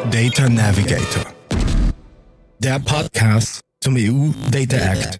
Data Navigator, der Podcast zum EU Data Act.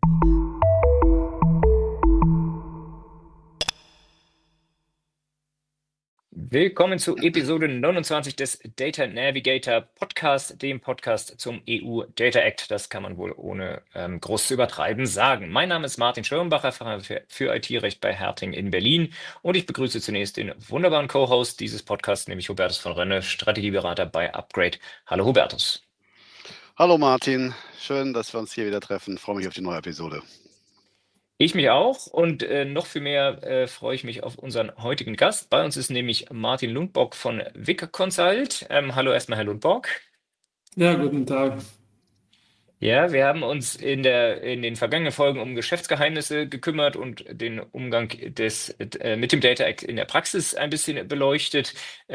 Willkommen zu Episode 29 des Data Navigator Podcast, dem Podcast zum EU Data Act. Das kann man wohl ohne groß zu übertreiben sagen. Mein Name ist Martin Schirmbacher, Fachanwalt für IT-Recht bei Herting in Berlin, und ich begrüße zunächst den wunderbaren Co-Host dieses Podcasts, nämlich Hubertus von Rönne, Strategieberater bei Upgrade. Hallo Hubertus. Hallo Martin, schön, dass wir uns hier wieder treffen. Ich freue mich auf die neue Episode. Ich mich auch, und noch viel mehr freue ich mich auf unseren heutigen Gast. Bei uns ist nämlich Martin Lundborg von Wick Consult. Hallo erstmal, Herr Lundborg. Ja, guten Tag. Ja, wir haben uns in den vergangenen Folgen um Geschäftsgeheimnisse gekümmert und den Umgang mit dem Data Act in der Praxis ein bisschen beleuchtet.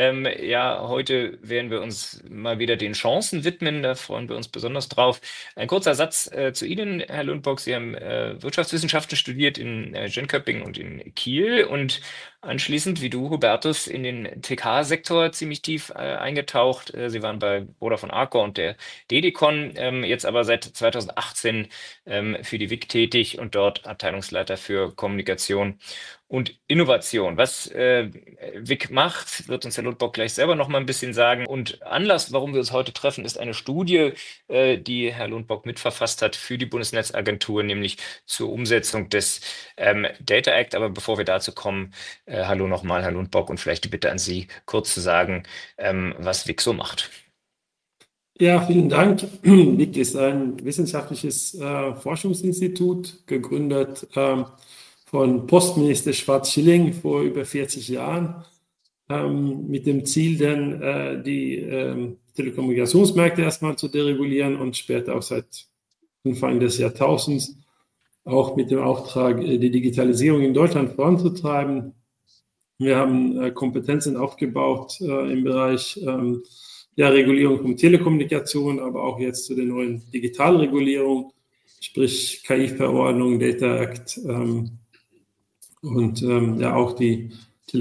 Heute werden wir uns mal wieder den Chancen widmen. Da freuen wir uns besonders drauf. Ein kurzer Satz zu Ihnen, Herr Lundborg. Sie haben Wirtschaftswissenschaften studiert in Jönköping und in Kiel und anschließend, wie du, Hubertus, in den TK-Sektor ziemlich tief eingetaucht. Sie waren bei Vodafone Arcor und der Dedicon, jetzt aber seit 2018 für die WIC tätig und dort Abteilungsleiter für Kommunikation und Innovation. Was WIC macht, wird uns Herr Lundborg gleich selber noch mal ein bisschen sagen. Und Anlass, warum wir uns heute treffen, ist eine Studie, die Herr Lundborg mitverfasst hat für die Bundesnetzagentur, nämlich zur Umsetzung des Data Act. Aber bevor wir dazu kommen, hallo nochmal, Herr Lundborg, und vielleicht die Bitte an Sie, kurz zu sagen, was WIC so macht. Ja, vielen Dank. WIC ist ein wissenschaftliches Forschungsinstitut, gegründet von Postminister Schwarz-Schilling vor über 40 Jahren, mit dem Ziel, dann die Telekommunikationsmärkte erstmal zu deregulieren und später auch seit Anfang des Jahrtausends auch mit dem Auftrag, die Digitalisierung in Deutschland voranzutreiben. Wir haben Kompetenzen aufgebaut im Bereich der Regulierung von Telekommunikation, aber auch jetzt zu der neuen Digitalregulierung, sprich KI-Verordnung, Data Act und auch die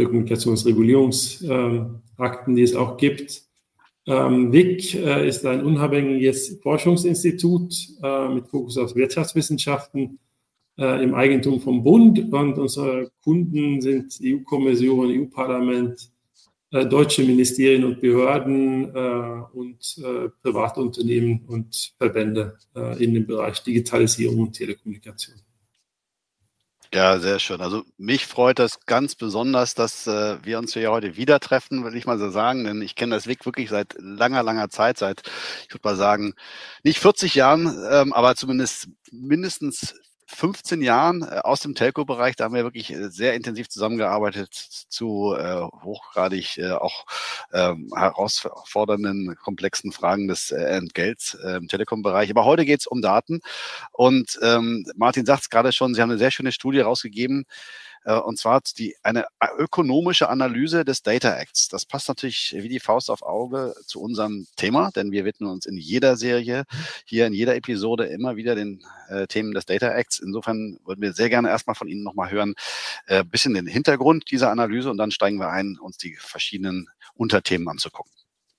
Telekommunikationsregulierungsakten, die es auch gibt. WIC ist ein unabhängiges Forschungsinstitut mit Fokus auf Wirtschaftswissenschaften im Eigentum vom Bund, und unsere Kunden sind EU-Kommission, EU-Parlament, deutsche Ministerien und Behörden und Privatunternehmen und Verbände in dem Bereich Digitalisierung und Telekommunikation. Ja, sehr schön. Also mich freut das ganz besonders, dass wir uns hier heute wieder treffen, will ich mal so sagen, denn ich kenne das WIC wirklich seit langer Zeit, seit, ich würde mal sagen, nicht 40 Jahren, aber zumindest mindestens 15 Jahren aus dem Telco-Bereich. Da haben wir wirklich sehr intensiv zusammengearbeitet zu hochgradig auch herausfordernden, komplexen Fragen des Entgelts im Telekom-Bereich. Aber heute geht es um Daten. Und Martin sagt es gerade schon, Sie haben eine sehr schöne Studie rausgegeben, und zwar eine ökonomische Analyse des Data Acts. Das passt natürlich wie die Faust auf Auge zu unserem Thema, denn wir widmen uns in jeder Serie, hier in jeder Episode immer wieder den Themen des Data Acts. Insofern würden wir sehr gerne erstmal von Ihnen nochmal hören, ein bisschen den Hintergrund dieser Analyse, und dann steigen wir ein, uns die verschiedenen Unterthemen anzugucken.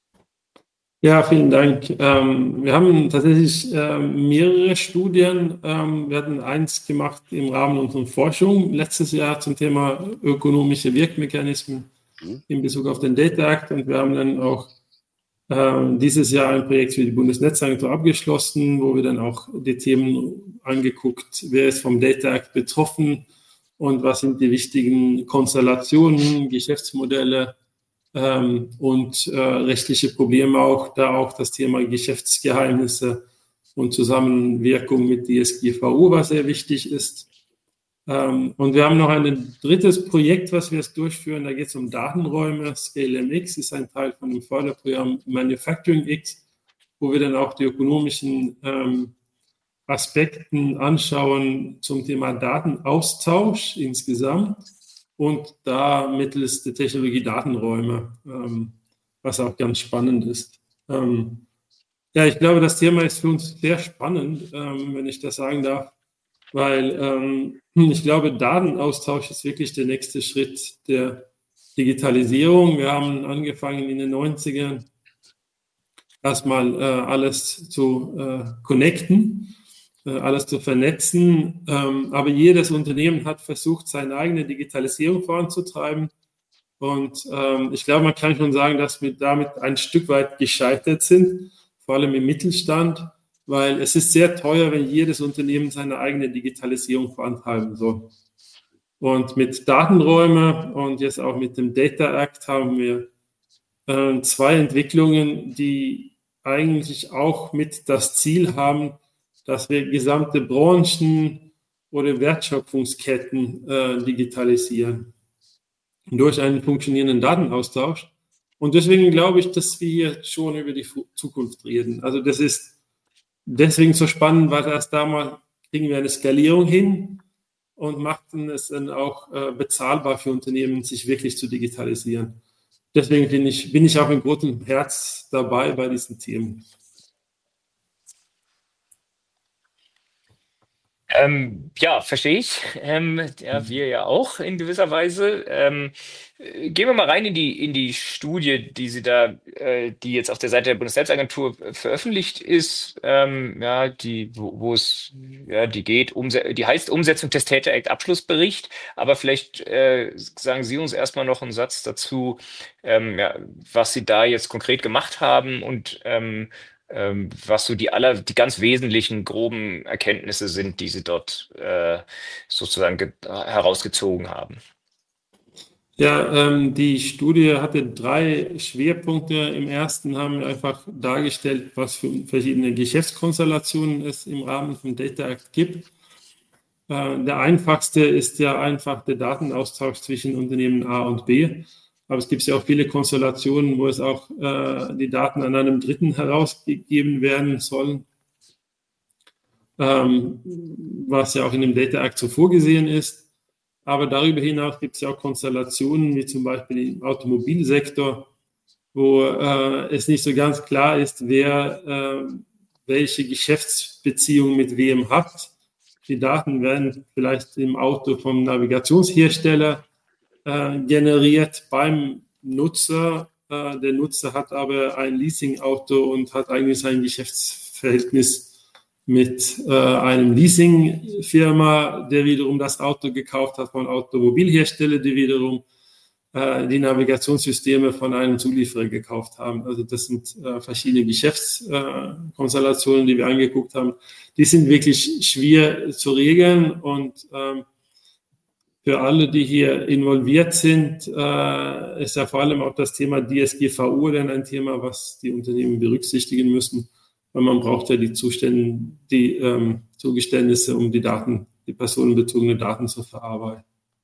Ja, vielen Dank. Wir haben tatsächlich mehrere Studien. Wir hatten eins gemacht im Rahmen unserer Forschung letztes Jahr zum Thema ökonomische Wirkmechanismen in Bezug auf den Data Act, und wir haben dann auch dieses Jahr ein Projekt für die Bundesnetzagentur abgeschlossen, wo wir dann auch die Themen angeguckt, wer ist vom Data Act betroffen und was sind die wichtigen Konstellationen, Geschäftsmodelle, und rechtliche Probleme auch, da auch das Thema Geschäftsgeheimnisse und Zusammenwirkung mit DSGVO, was sehr wichtig ist. Und wir haben noch ein drittes Projekt, was wir jetzt durchführen, da geht es um Datenräume. ScaleMX ist ein Teil von dem Förderprogramm Manufacturing X, wo wir dann auch die ökonomischen Aspekten anschauen zum Thema Datenaustausch insgesamt. Und da mittels der Technologie Datenräume, was auch ganz spannend ist. Ich glaube, das Thema ist für uns sehr spannend, wenn ich das sagen darf, weil ich glaube, Datenaustausch ist wirklich der nächste Schritt der Digitalisierung. Wir haben angefangen in den 90ern erstmal alles zu connecten, alles zu vernetzen. Aber jedes Unternehmen hat versucht, seine eigene Digitalisierung voranzutreiben. Und ich glaube, man kann schon sagen, dass wir damit ein Stück weit gescheitert sind, vor allem im Mittelstand, weil es ist sehr teuer, wenn jedes Unternehmen seine eigene Digitalisierung vorantreiben soll. Und mit Datenräumen und jetzt auch mit dem Data Act haben wir zwei Entwicklungen, die eigentlich auch mit das Ziel haben, dass wir gesamte Branchen oder Wertschöpfungsketten digitalisieren durch einen funktionierenden Datenaustausch. Und deswegen glaube ich, dass wir hier schon über die Zukunft reden. Also das ist deswegen so spannend, weil erst damals kriegen wir eine Skalierung hin und machten es dann auch bezahlbar für Unternehmen, sich wirklich zu digitalisieren. Deswegen bin ich auch mit großem Herz dabei bei diesen Themen. Ja, verstehe ich. Ja, wir ja auch in gewisser Weise. Gehen wir mal rein in die Studie, die Sie da, die jetzt auf der Seite der Bundesnetzagentur veröffentlicht ist, ja, wo es, ja, die geht, die heißt Umsetzung des Data Act Abschlussbericht, aber vielleicht sagen Sie uns erstmal noch einen Satz dazu, ja, was Sie da jetzt konkret gemacht haben und was so die ganz wesentlichen groben Erkenntnisse sind, die Sie dort sozusagen herausgezogen haben. Ja, die Studie hatte 3 Schwerpunkte. Im ersten haben wir einfach dargestellt, was für verschiedene Geschäftskonstellationen es im Rahmen vom Data Act gibt. Der einfachste ist ja einfach der Datenaustausch zwischen Unternehmen A und B. Aber es gibt ja auch viele Konstellationen, wo es auch die Daten an einem Dritten herausgegeben werden sollen, was ja auch in dem Data Act so vorgesehen ist. Aber darüber hinaus gibt es ja auch Konstellationen, wie zum Beispiel im Automobilsektor, wo es nicht so ganz klar ist, wer welche Geschäftsbeziehung mit wem hat. Die Daten werden vielleicht im Auto vom Navigationshersteller generiert beim Nutzer. Der Nutzer hat aber ein Leasingauto und hat eigentlich sein Geschäftsverhältnis mit einem Leasingfirma, der wiederum das Auto gekauft hat von Automobilhersteller, die wiederum die Navigationssysteme von einem Zulieferer gekauft haben. Also das sind verschiedene Geschäftskonstellationen, die wir angeguckt haben. Die sind wirklich schwer zu regeln und für alle, die hier involviert sind, ist ja vor allem auch das Thema DSGVO dann ein Thema, was die Unternehmen berücksichtigen müssen, weil man braucht ja die Zugeständnisse, um die personenbezogene Daten zu verarbeiten.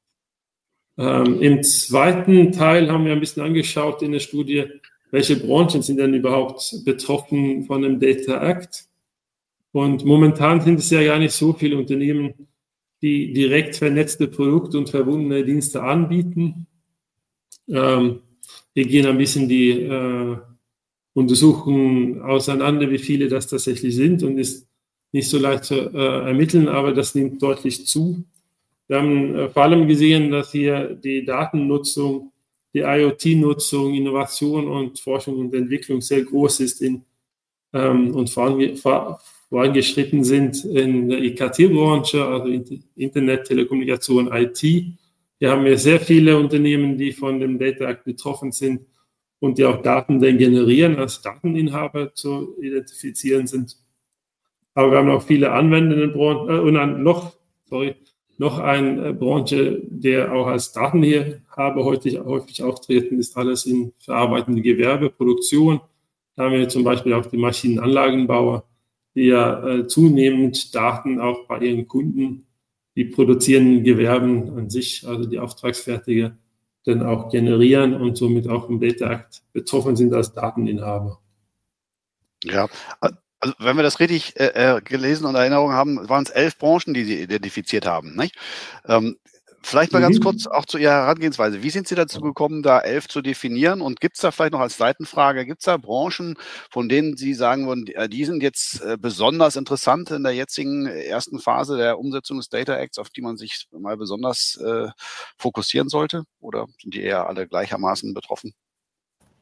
Im zweiten Teil haben wir ein bisschen angeschaut in der Studie, welche Branchen sind denn überhaupt betroffen von dem Data Act. Und momentan sind es ja gar nicht so viele Unternehmen, die direkt vernetzte Produkte und verbundene Dienste anbieten. Wir gehen ein bisschen die Untersuchungen auseinander, wie viele das tatsächlich sind, und ist nicht so leicht zu ermitteln, aber das nimmt deutlich zu. Wir haben vor allem gesehen, dass hier die Datennutzung, die IoT-Nutzung, Innovation und Forschung und Entwicklung sehr groß ist und vorangeschritten sind in der IKT-Branche, also Internet, Telekommunikation, IT. Hier haben wir sehr viele Unternehmen, die von dem Data Act betroffen sind und die auch Daten dann generieren, als Dateninhaber zu identifizieren sind. Aber wir haben auch viele anwendende Branchen und noch eine Branche, der auch als Dateninhaber häufig auftreten, ist alles in verarbeitende Gewerbe, Produktion. Da haben wir zum Beispiel auch die Maschinenanlagenbauer, die ja zunehmend Daten auch bei ihren Kunden, die produzierenden Gewerben an sich, also die Auftragsfertiger, dann auch generieren und somit auch im Data Act betroffen sind als Dateninhaber. Ja, also wenn wir das richtig gelesen und in Erinnerung haben, waren es 11 Branchen, die Sie identifiziert haben, nicht? Vielleicht mal ganz kurz auch zu Ihrer Herangehensweise. Wie sind Sie dazu gekommen, da 11 zu definieren? Und gibt es da vielleicht noch als Seitenfrage, gibt es da Branchen, von denen Sie sagen würden, die sind jetzt besonders interessant in der jetzigen ersten Phase der Umsetzung des Data Acts, auf die man sich mal besonders fokussieren sollte? Oder sind die eher alle gleichermaßen betroffen?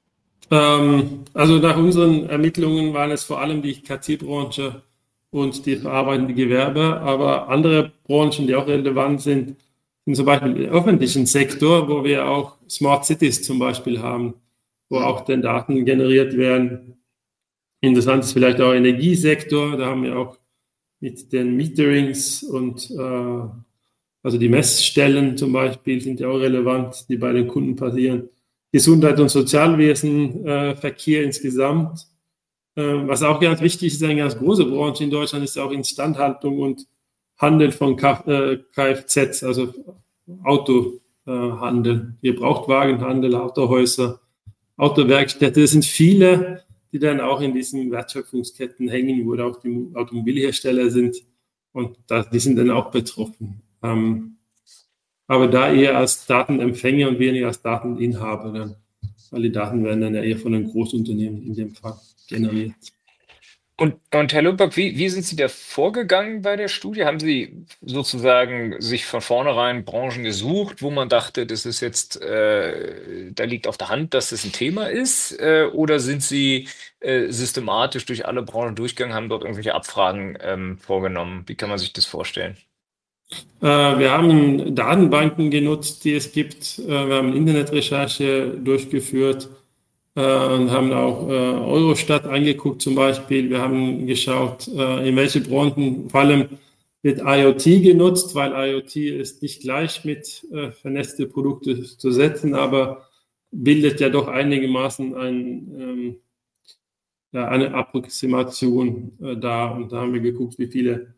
Also nach unseren Ermittlungen waren es vor allem die KT-Branche und die verarbeitende Gewerbe, aber andere Branchen, die auch relevant sind, sind zum Beispiel im öffentlichen Sektor, wo wir auch Smart Cities zum Beispiel haben, wo auch dann Daten generiert werden. Interessant ist vielleicht auch Energiesektor, da haben wir auch mit den Meterings und also die Messstellen zum Beispiel sind ja auch relevant, die bei den Kunden passieren. Gesundheit und Sozialwesen, Verkehr insgesamt. Was auch ganz wichtig ist, eine ganz große Branche in Deutschland ist auch Instandhaltung und Handel von Kfz, also Autohandel, Gebrauchtwagenhandel, Autohäuser, Autowerkstätte. Das sind viele, die dann auch in diesen Wertschöpfungsketten hängen, wo auch die Automobilhersteller sind und die sind dann auch betroffen. Aber da eher als Datenempfänger und weniger als Dateninhaber dann, weil die Daten werden dann ja eher von den Großunternehmen in dem Fall generiert. Und Herr Lumberg, wie sind Sie da vorgegangen bei der Studie? Haben Sie sozusagen sich von vornherein Branchen gesucht, wo man dachte, das ist jetzt, da liegt auf der Hand, dass das ein Thema ist? Oder sind Sie systematisch durch alle Branchen durchgegangen, haben dort irgendwelche Abfragen vorgenommen? Wie kann man sich das vorstellen? Wir haben Datenbanken genutzt, die es gibt. Wir haben Internetrecherche durchgeführt und haben auch Eurostat angeguckt zum Beispiel. Wir haben geschaut, in welche Branchen vor allem wird IoT genutzt, weil IoT ist nicht gleich mit vernetzte Produkte zu setzen, aber bildet ja doch einigermaßen eine Approximation dar. Und da haben wir geguckt, wie viele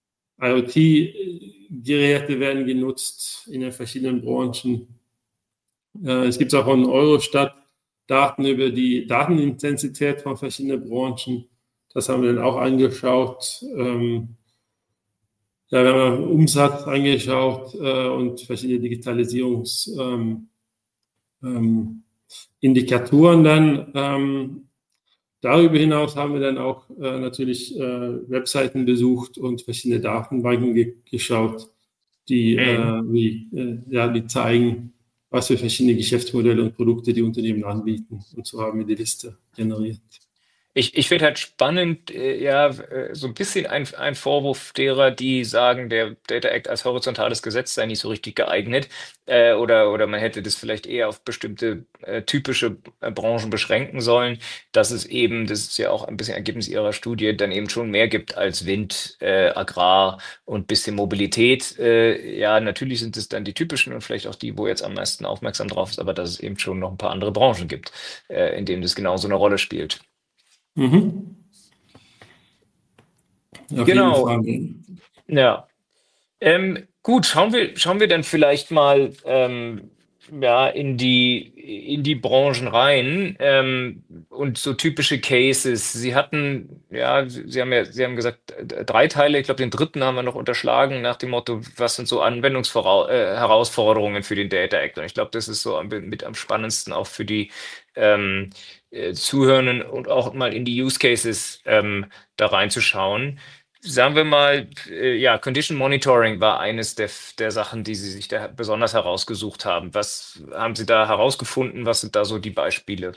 IoT-Geräte werden genutzt in den verschiedenen Branchen. Es gibt auch von Eurostat Daten über die Datenintensität von verschiedenen Branchen. Das haben wir dann auch angeschaut. Wir haben Umsatz angeschaut und verschiedene Digitalisierungsindikatoren dann. Darüber hinaus haben wir dann auch natürlich Webseiten besucht und verschiedene Datenbanken geschaut, die zeigen, was für verschiedene Geschäftsmodelle und Produkte die Unternehmen anbieten. Und so haben wir die Liste generiert. Ich finde halt spannend, so ein bisschen ein Vorwurf derer, die sagen, der Data Act als horizontales Gesetz sei nicht so richtig geeignet, oder man hätte das vielleicht eher auf bestimmte typische Branchen beschränken sollen, dass es eben, das ist ja auch ein bisschen Ergebnis Ihrer Studie, dann eben schon mehr gibt als Wind, Agrar und bisschen Mobilität. Natürlich sind es dann die typischen und vielleicht auch die, wo jetzt am meisten aufmerksam drauf ist, aber dass es eben schon noch ein paar andere Branchen gibt, in denen das genauso eine Rolle spielt. Mhm. Auf Genau. jeden Fall. Ja. Gut, schauen wir dann vielleicht mal in die Branchen rein und so typische Cases. Sie haben gesagt 3 Teile. Ich glaube, den dritten haben wir noch unterschlagen nach dem Motto, was sind so Anwendungsherausforderungen für den Data Act? Und ich glaube, das ist so mit am spannendsten auch für die Zuhörenden und auch mal in die Use Cases da reinzuschauen. Sagen wir mal, Condition Monitoring war eines der Sachen, die Sie sich da besonders herausgesucht haben. Was haben Sie da herausgefunden? Was sind da so die Beispiele?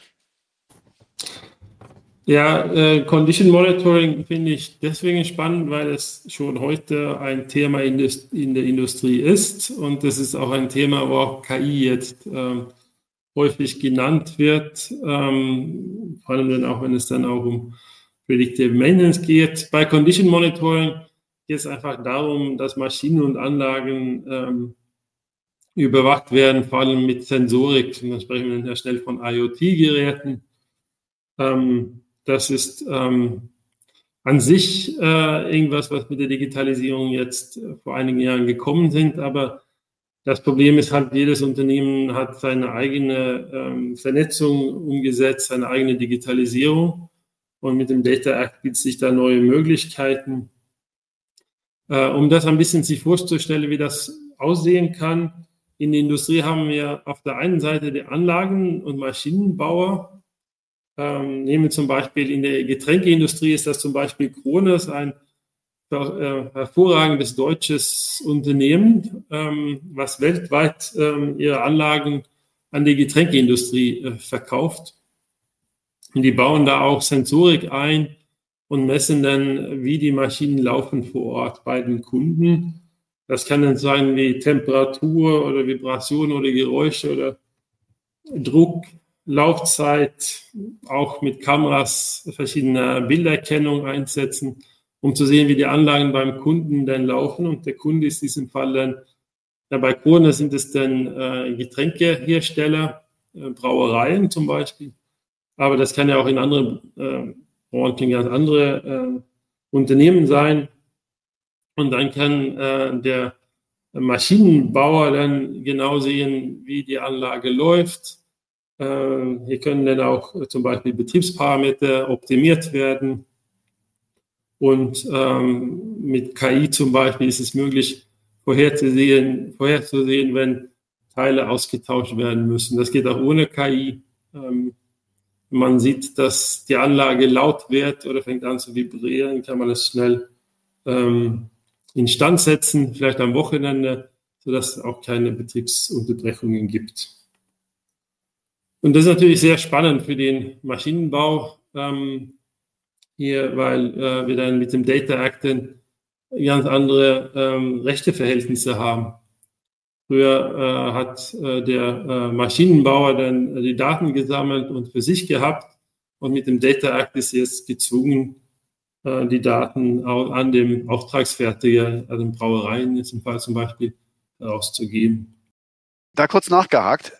Ja, Condition Monitoring finde ich deswegen spannend, weil es schon heute ein Thema in der Industrie ist. Und das ist auch ein Thema, wo auch KI jetzt häufig genannt wird, vor allem dann auch, wenn es dann auch um Predictive Maintenance geht. Bei Condition Monitoring geht es einfach darum, dass Maschinen und Anlagen überwacht werden, vor allem mit Sensorik. Und dann sprechen wir dann sehr schnell von IoT-Geräten. Das ist an sich irgendwas, was mit der Digitalisierung jetzt vor einigen Jahren gekommen sind, aber das Problem ist halt, jedes Unternehmen hat seine eigene Vernetzung umgesetzt, seine eigene Digitalisierung. Und mit dem Data Act gibt es sich da neue Möglichkeiten. Um das ein bisschen sich vorzustellen, wie das aussehen kann. In der Industrie haben wir auf der einen Seite die Anlagen- und Maschinenbauer. Nehmen wir zum Beispiel in der Getränkeindustrie ist das zum Beispiel Krones, ein hervorragendes deutsches Unternehmen, was weltweit ihre Anlagen an die Getränkeindustrie verkauft. Und die bauen da auch Sensorik ein und messen dann, wie die Maschinen laufen vor Ort bei den Kunden. Das kann dann sein wie Temperatur oder Vibration oder Geräusche oder Druck, Laufzeit, auch mit Kameras verschiedene Bilderkennung einsetzen, um zu sehen, wie die Anlagen beim Kunden dann laufen. Und der Kunde ist in diesem Fall dann, bei Kroner sind es dann Getränkehersteller, Brauereien zum Beispiel. Aber das kann ja auch in anderen Branchen ganz andere Unternehmen sein. Und dann kann der Maschinenbauer dann genau sehen, wie die Anlage läuft. Hier können dann auch zum Beispiel Betriebsparameter optimiert werden. Und mit KI zum Beispiel ist es möglich, vorherzusehen, wenn Teile ausgetauscht werden müssen. Das geht auch ohne KI. Man sieht, dass die Anlage laut wird oder fängt an zu vibrieren, kann man es schnell instand setzen, vielleicht am Wochenende, sodass es auch keine Betriebsunterbrechungen gibt. Und das ist natürlich sehr spannend für den Maschinenbau hier, weil wir dann mit dem Data Act ganz andere Rechteverhältnisse haben. Früher hat der Maschinenbauer dann die Daten gesammelt und für sich gehabt, und mit dem Data Act ist jetzt gezwungen, die Daten an dem Auftragsfertiger, also den Brauereien in diesem Fall zum Beispiel, herauszugeben. Da kurz nachgehakt.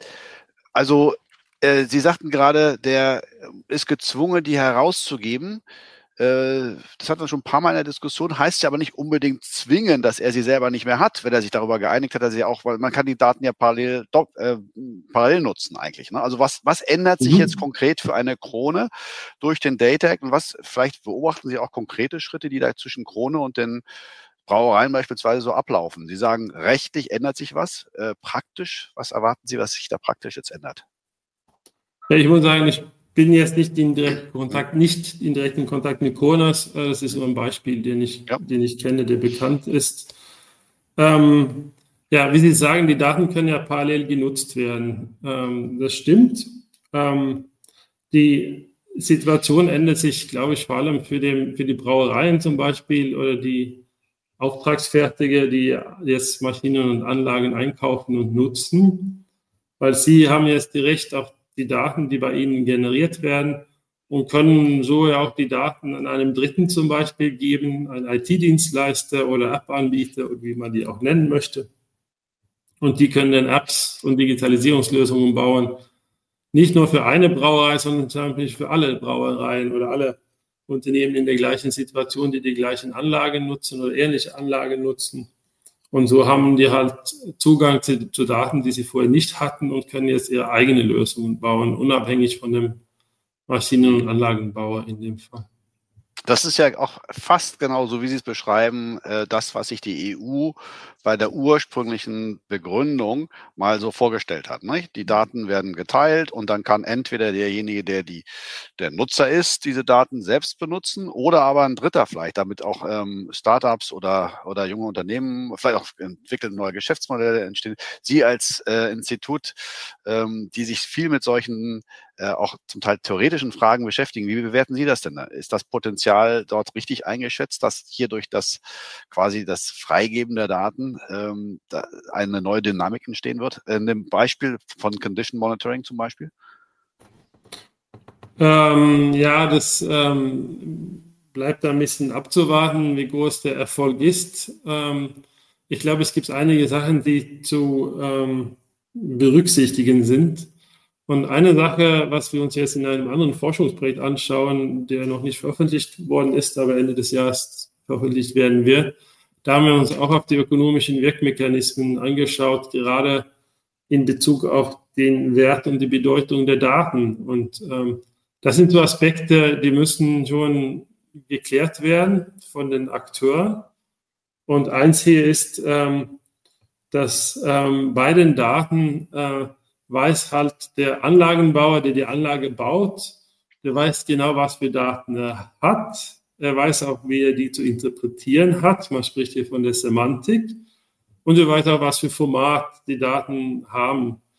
Sie sagten gerade, der ist gezwungen, die herauszugeben. Das hat man schon ein paar Mal in der Diskussion, heißt ja aber nicht unbedingt zwingen, dass er sie selber nicht mehr hat, wenn er sich darüber geeinigt hat, dass er auch, weil man kann die Daten ja parallel nutzen eigentlich. Ne? Also was ändert sich jetzt konkret für eine Krone durch den Data Act, und was vielleicht beobachten Sie auch konkrete Schritte, die da zwischen Krone und den Brauereien beispielsweise so ablaufen? Sie sagen, rechtlich ändert sich was, praktisch, was erwarten Sie, was sich da praktisch jetzt ändert? Ja, ich muss sagen, ich bin jetzt nicht in direkten Kontakt mit Kronos. Das ist nur ein Beispiel, den ich kenne, der bekannt ist. Wie Sie sagen, die Daten können ja parallel genutzt werden. Das stimmt. Die Situation ändert sich, glaube ich, vor allem für die Brauereien zum Beispiel oder die Auftragsfertiger, die jetzt Maschinen und Anlagen einkaufen und nutzen, weil sie haben jetzt das Recht auf die Daten, die bei ihnen generiert werden, und können so ja auch die Daten an einem Dritten zum Beispiel geben, einen IT-Dienstleister oder App-Anbieter, wie man die auch nennen möchte. Und die können dann Apps und Digitalisierungslösungen bauen, nicht nur für eine Brauerei, sondern natürlich für alle Brauereien oder alle Unternehmen in der gleichen Situation, die gleichen Anlagen nutzen oder ähnliche Anlagen nutzen. Und so haben die halt Zugang zu Daten, die sie vorher nicht hatten, und können jetzt ihre eigene Lösungen bauen, unabhängig von dem Maschinen- und Anlagenbauer in dem Fall. Das ist ja auch fast genauso, wie Sie es beschreiben, das, was sich die EU bei der ursprünglichen Begründung mal so vorgestellt hat. Nicht? Die Daten werden geteilt und dann kann entweder derjenige, der Nutzer ist, diese Daten selbst benutzen, oder aber ein Dritter vielleicht, damit auch Startups oder junge Unternehmen, vielleicht auch entwickeln neue Geschäftsmodelle entstehen. Sie als Institut, die sich viel mit solchen auch zum Teil theoretischen Fragen beschäftigen, wie bewerten Sie das denn? Ist das Potenzial dort richtig eingeschätzt, dass hier durch das Freigeben der Daten da eine neue Dynamik entstehen wird? In dem Beispiel von Condition Monitoring zum Beispiel? Das bleibt da ein bisschen abzuwarten, wie groß der Erfolg ist. Ich glaube, es gibt einige Sachen, die zu berücksichtigen sind. Und eine Sache, was wir uns jetzt in einem anderen Forschungsprojekt anschauen, der noch nicht veröffentlicht worden ist, aber Ende des Jahres veröffentlicht werden wird, da haben wir uns auch auf die ökonomischen Wirkmechanismen angeschaut, gerade in Bezug auf den Wert und die Bedeutung der Daten. Und das sind so Aspekte, die müssen schon geklärt werden von den Akteuren. Und eins hier ist, dass bei den Daten weiß halt der Anlagenbauer, der die Anlage baut, der weiß genau, was für Daten er hat. Er weiß auch, wie er die zu interpretieren hat. Man spricht hier von der Semantik. Und er weiß auch, was für Format die Daten haben.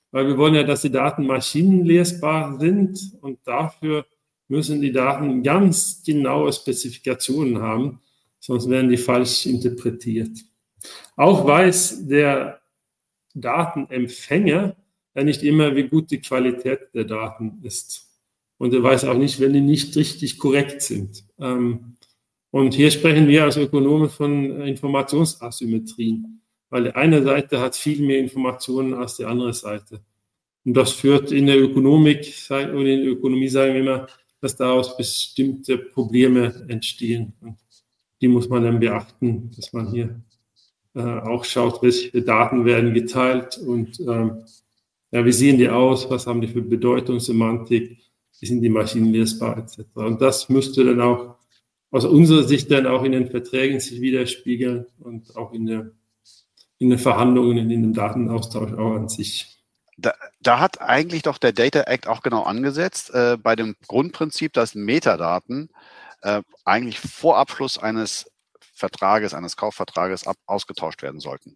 weil wir wollen ja, dass die Daten maschinenlesbar sind und dafür müssen die Daten ganz genaue Spezifikationen haben, sonst werden die falsch interpretiert. Auch weiß der Datenempfänger ja nicht immer, wie gut die Qualität der Daten ist. Und er weiß auch nicht, wenn die nicht richtig korrekt sind. Und hier sprechen wir als Ökonomen von Informationsasymmetrien, weil die eine Seite hat viel mehr Informationen als die andere Seite. Und das führt in der Ökonomik oder in der Ökonomie, sagen wir immer, dass daraus bestimmte Probleme entstehen. Und die muss man dann beachten, dass man hier auch schaut, welche Daten werden geteilt und wie sehen die aus, was haben die für Bedeutung, Semantik, wie sind die maschinenlesbar etc. Und das müsste dann auch aus unserer Sicht dann auch in den Verträgen sich widerspiegeln und auch in den Verhandlungen, in dem Datenaustausch auch an sich. Da hat eigentlich doch der Data Act auch genau angesetzt, bei dem Grundprinzip, dass Metadaten eigentlich vor Abschluss eines Vertrages, eines Kaufvertrages ausgetauscht werden sollten.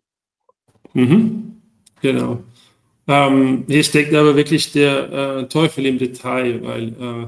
Genau. Hier steckt aber wirklich der Teufel im Detail, weil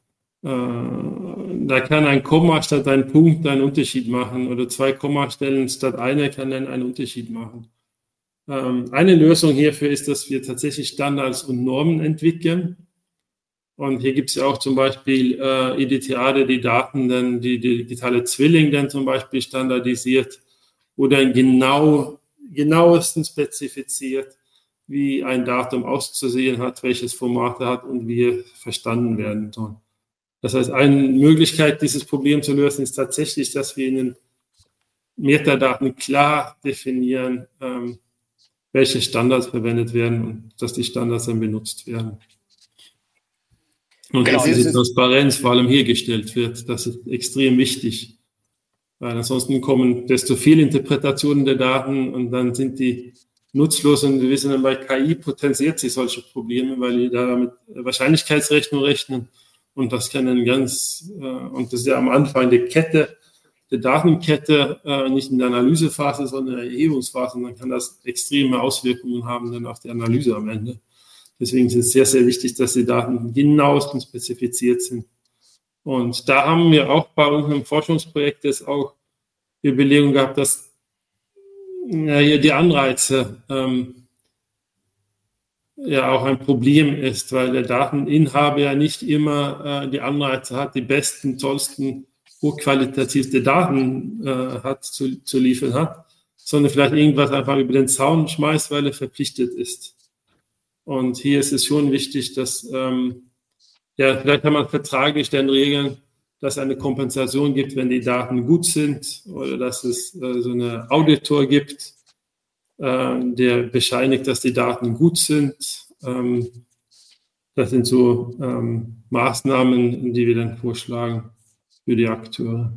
da kann ein Komma statt ein Punkt einen Unterschied machen oder 2 Kommastellen statt einer kann dann einen Unterschied machen. Eine Lösung hierfür ist, dass wir tatsächlich Standards und Normen entwickeln. Und hier gibt es ja auch zum Beispiel EDTA, der die Daten dann, die digitale Zwilling dann zum Beispiel standardisiert oder genauesten spezifiziert, wie ein Datum auszusehen hat, welches Format er hat und wie er verstanden werden soll. Das heißt, eine Möglichkeit, dieses Problem zu lösen, ist tatsächlich, dass wir in den Metadaten klar definieren, welche Standards verwendet werden und dass die Standards dann benutzt werden. Und dass diese Transparenz vor allem hergestellt wird, das ist extrem wichtig. Weil ansonsten kommen desto viele Interpretationen der Daten und dann sind die nutzlos und wir wissen dann, bei KI potenziert sich solche Probleme, weil die da mit Wahrscheinlichkeitsrechnung rechnen und das kann dann und das ist ja am Anfang der Kette, der Datenkette, nicht in der Analysephase, sondern in der Erhebungsphase und dann kann das extreme Auswirkungen haben dann auf die Analyse am Ende. Deswegen ist es sehr, sehr wichtig, dass die Daten genauestens spezifiziert sind. Und da haben wir auch bei unserem Forschungsprojekt jetzt auch die Überlegung gehabt, dass hier die Anreize auch ein Problem ist, weil der Dateninhaber ja nicht immer die Anreize hat, die besten, tollsten, hochqualitativste Daten zu liefern hat, sondern vielleicht irgendwas einfach über den Zaun schmeißt, weil er verpflichtet ist. Und hier ist es schon wichtig, dass, vielleicht kann man vertraglich dann regeln, dass es eine Kompensation gibt, wenn die Daten gut sind oder dass es so eine Auditor gibt, der bescheinigt, dass die Daten gut sind. Das sind so Maßnahmen, die wir dann vorschlagen für die Akteure.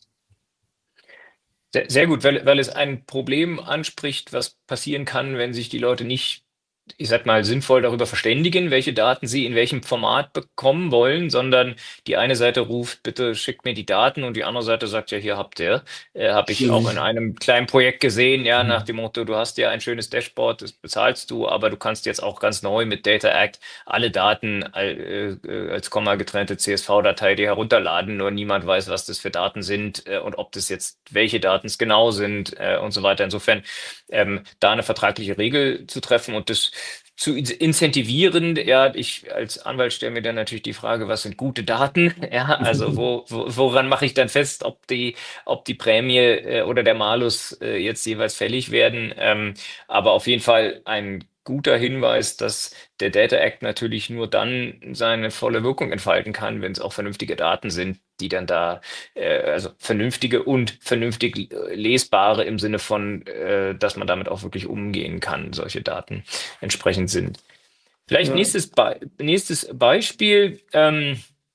Sehr gut, weil es ein Problem anspricht, was passieren kann, wenn sich die Leute nicht, ich sag mal, sinnvoll darüber verständigen, welche Daten sie in welchem Format bekommen wollen, sondern die eine Seite ruft, bitte schickt mir die Daten und die andere Seite sagt, ja, hier habt ihr. Habe ich auch in einem kleinen Projekt gesehen, ja, nach dem Motto, du hast ja ein schönes Dashboard, das bezahlst du, aber du kannst jetzt auch ganz neu mit Data Act alle Daten als Komma getrennte CSV-Datei dir herunterladen, nur niemand weiß, was das für Daten sind und ob das jetzt, welche Daten es genau sind und so weiter. Insofern da eine vertragliche Regel zu treffen und das zu incentivieren, ja, ich als Anwalt stelle mir dann natürlich die Frage, was sind gute Daten? Ja, also woran mache ich dann fest, ob die Prämie oder der Malus jetzt jeweils fällig werden? Aber auf jeden Fall ein guter Hinweis, dass der Data Act natürlich nur dann seine volle Wirkung entfalten kann, wenn es auch vernünftige Daten sind, die dann da, also vernünftige und vernünftig lesbare im Sinne von, dass man damit auch wirklich umgehen kann, solche Daten entsprechend sind. Vielleicht nächstes Beispiel.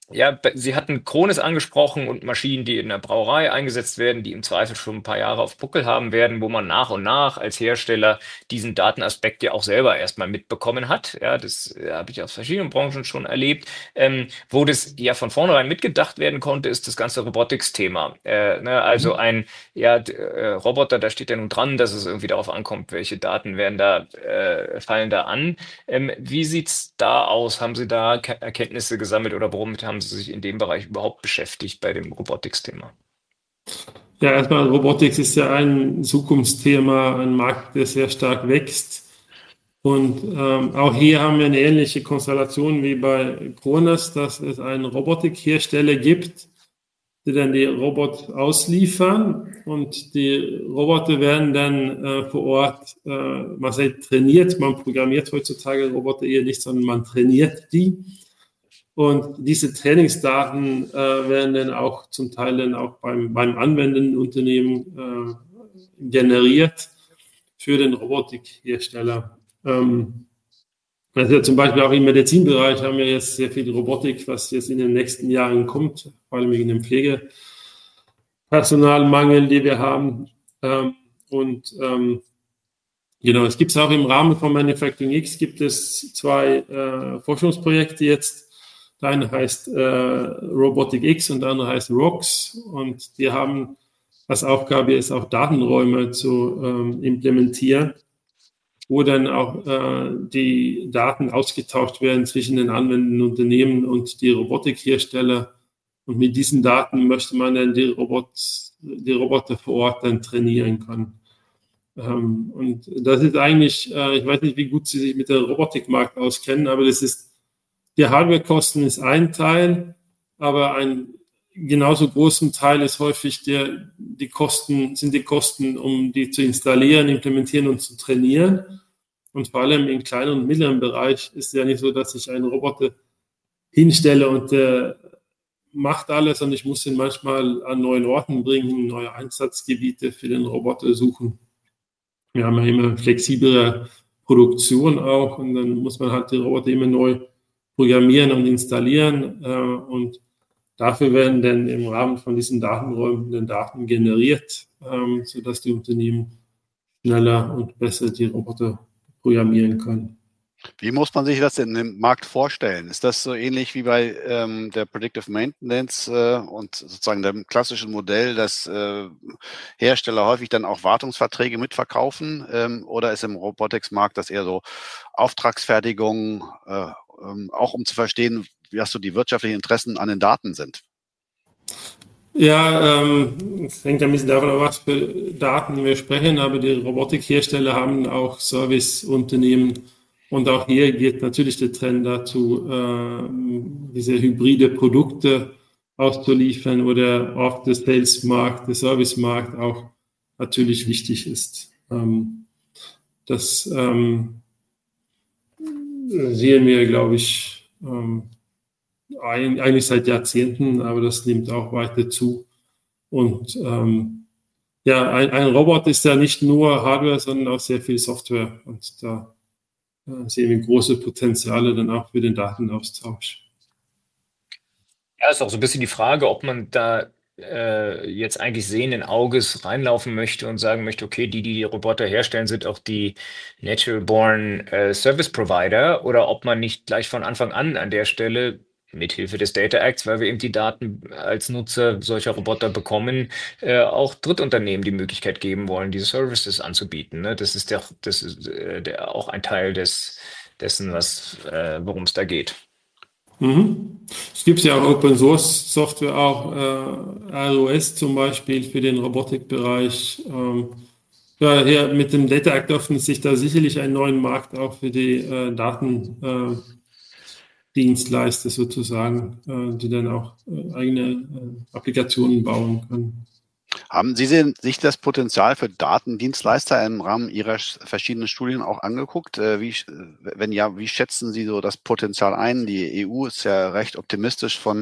Ja, Sie hatten Kronis angesprochen und Maschinen, die in der Brauerei eingesetzt werden, die im Zweifel schon ein paar Jahre auf Buckel haben werden, wo man nach und nach als Hersteller diesen Datenaspekt ja auch selber erstmal mitbekommen hat. Ja, das habe ich aus verschiedenen Branchen schon erlebt. Wo das ja von vornherein mitgedacht werden konnte, ist das ganze Robotics-Thema. Also ein Roboter, da steht ja nun dran, dass es irgendwie darauf ankommt, welche Daten fallen da an. Wie sieht's da aus? Haben Sie da Erkenntnisse gesammelt oder womit haben Sie sich in dem Bereich überhaupt beschäftigt bei dem Robotics-Thema? Ja, erstmal Robotics ist ja ein Zukunftsthema, ein Markt, der sehr stark wächst. Und auch hier haben wir eine ähnliche Konstellation wie bei Kronis, dass es einen Robotikhersteller gibt, die dann die Roboter ausliefern und die Roboter werden dann vor Ort, man sagt trainiert, man programmiert heutzutage Roboter eher nicht, sondern man trainiert die. Und diese Trainingsdaten werden dann auch zum Teil dann auch beim anwendenden Unternehmen generiert für den Robotikhersteller. Also zum Beispiel auch im Medizinbereich haben wir jetzt sehr viel Robotik, was jetzt in den nächsten Jahren kommt, vor allem wegen dem Pflegepersonalmangel, den wir haben. Genau, es gibt es auch im Rahmen von Manufacturing X, gibt es 2 Forschungsprojekte jetzt. Der eine heißt Robotic X und der andere heißt ROX. Und die haben als Aufgabe, jetzt auch Datenräume zu implementieren, wo dann auch die Daten ausgetauscht werden zwischen den anwendenden Unternehmen und die Robotikhersteller. Und mit diesen Daten möchte man dann die Roboter vor Ort dann trainieren können. Und das ist eigentlich, ich weiß nicht, wie gut Sie sich mit dem Robotikmarkt auskennen, aber die Hardwarekosten ist ein Teil, aber ein genauso großen Teil ist häufig die Kosten, um die zu installieren, implementieren und zu trainieren. Und vor allem im kleinen und mittleren Bereich ist es ja nicht so, dass ich einen Roboter hinstelle und der macht alles und ich muss ihn manchmal an neuen Orten bringen, neue Einsatzgebiete für den Roboter suchen. Wir haben ja immer flexiblere Produktion auch und dann muss man halt die Roboter immer neu programmieren und installieren und dafür werden dann im Rahmen von diesen Datenräumen dann Daten generiert, sodass die Unternehmen schneller und besser die Roboter programmieren können. Wie muss man sich das in dem Markt vorstellen? Ist das so ähnlich wie bei der Predictive Maintenance und sozusagen dem klassischen Modell, dass Hersteller häufig dann auch Wartungsverträge mitverkaufen? Oder ist im Robotics-Markt das eher so Auftragsfertigung, auch um zu verstehen, was so die wirtschaftlichen Interessen an den Daten sind? Ja, es hängt ein bisschen davon ab, was für Daten wir sprechen, aber die Robotikhersteller haben auch Serviceunternehmen und auch hier geht natürlich der Trend dazu, diese hybride Produkte auszuliefern, wo der After-Sales-Markt, der Service-Markt auch natürlich wichtig ist. Das sehen wir, glaube ich, eigentlich seit Jahrzehnten, aber das nimmt auch weiter zu. Und ein Roboter ist ja nicht nur Hardware, sondern auch sehr viel Software. Und da sehen wir große Potenziale dann auch für den Datenaustausch. Ja, ist auch so ein bisschen die Frage, ob man da jetzt eigentlich sehenden Auges reinlaufen möchte und sagen möchte, okay, die Roboter herstellen, sind auch die Natural-Born Service Provider, oder ob man nicht gleich von Anfang an der Stelle mithilfe des Data Acts, weil wir eben die Daten als Nutzer solcher Roboter bekommen, auch Drittunternehmen die Möglichkeit geben wollen, diese Services anzubieten. Ne? Das ist auch ein Teil dessen, worum es da geht. Es gibt ja auch Open Source Software, auch ROS zum Beispiel für den Robotikbereich. Hier mit dem Data Act öffnet sich da sicherlich einen neuen Markt auch für die Datendienstleister sozusagen, die dann auch eigene Applikationen bauen können. Haben Sie sich das Potenzial für Datendienstleister im Rahmen Ihrer verschiedenen Studien auch angeguckt? Wenn ja, wie schätzen Sie so das Potenzial ein? Die EU ist ja recht optimistisch von